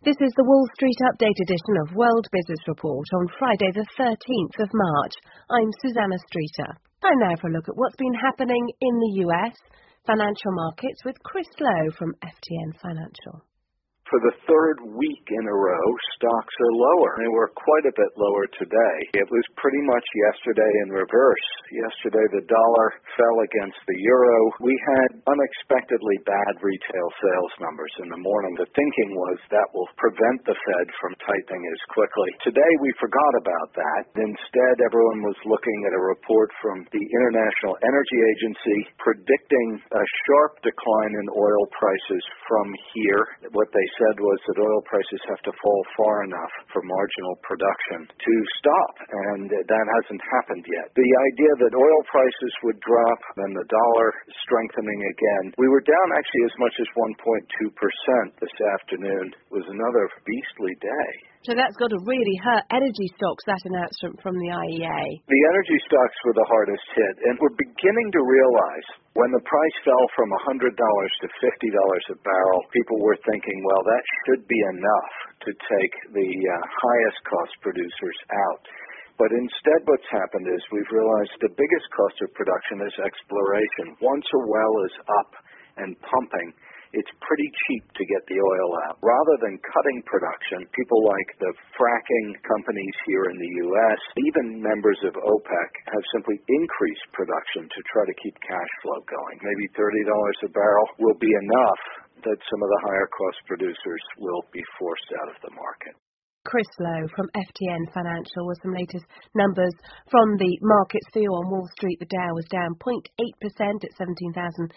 This is the Wall Street Update edition of World Business Report on Friday the 13th of March. I'm Susanna Streeter. Time now for a look at what's been happening in the US financial markets with Chris Lowe from FTN Financial. For the third week in a row, stocks are lower. They were quite a bit lower today. It was pretty much yesterday in reverse. Yesterday, the dollar fell against the euro. We had unexpectedly bad retail sales numbers in the morning. The thinking was that will prevent the Fed from tightening as quickly. Today, we forgot about that. Instead, everyone was looking at a report from the International Energy Agency predicting a sharp decline in oil prices from here. What they said was that oil prices have to fall far enough for marginal production to stop, and that hasn't happened yet. The idea that oil prices would drop and the dollar strengthening again. We were down actually as much as 1.2% this afternoon. It was another beastly day. So that's got to really hurt energy stocks, that announcement from the IEA. The energy stocks were the hardest hit, and we're beginning to realize when the price fell from $100 to $50 a barrel, people were thinking, well, that should be enough to take the highest cost producers out. But instead what's happened is we've realized the biggest cost of production is exploration. Once a well is up and pumping, it's pretty cheap to get the oil out. Rather than cutting production, people like the fracking companies here in the U.S., even members of OPEC, have simply increased production to try to keep cash flow going. Maybe $30 a barrel will be enough that some of the higher cost producers will be forced out of the market. Chris Lowe from FTN Financial with some latest numbers from the markets for you on Wall Street. The Dow was down 0.8% at 17,749,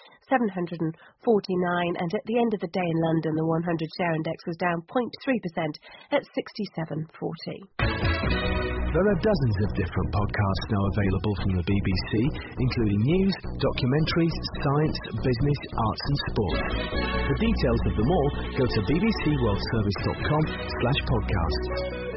and at the end of the day in London, the 100 share index was down 0.3% at 67.40. There are dozens of different podcasts now available from the BBC, including news, documentaries, science, business, arts and sport. For details of them all, go to bbcworldservice.com/podcasts.